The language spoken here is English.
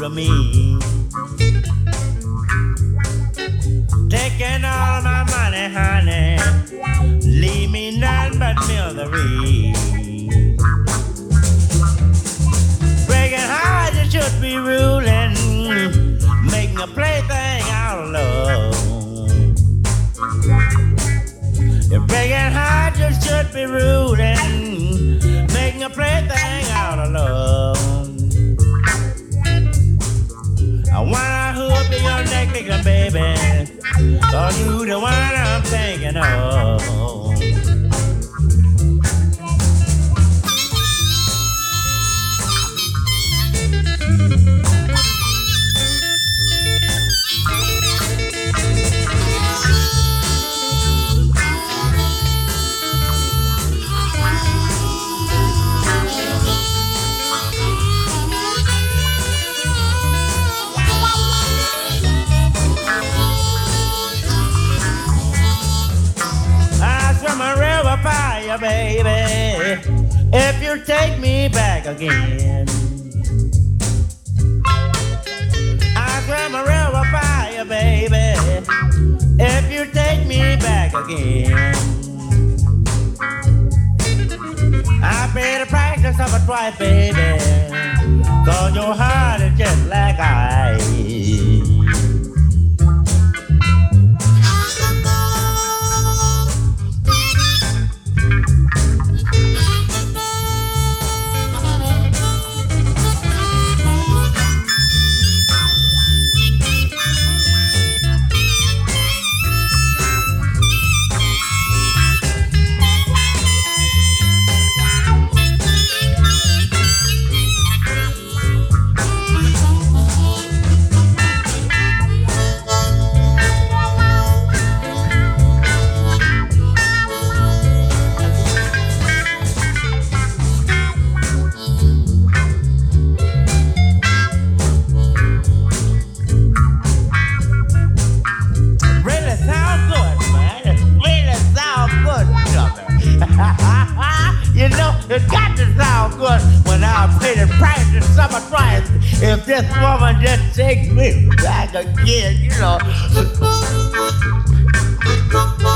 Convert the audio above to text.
to me. Taking all my money, honey, leave me none but misery. Breaking hearts that should be ruling, making a plaything out of love. You're breaking hearts that should be ruling, making a plaything out of love. I wanna hook in your neck, nigga, baby, 'cause you the one I'm thinking of. Fire, baby, if you take me back again. I swim a river fire, baby, if you take me back again. I paid the price of summer twice, baby, 'cause your heart is just like ice. You know, it got to sound good when I pay the price of summer twice. If this woman just takes me back again, you know.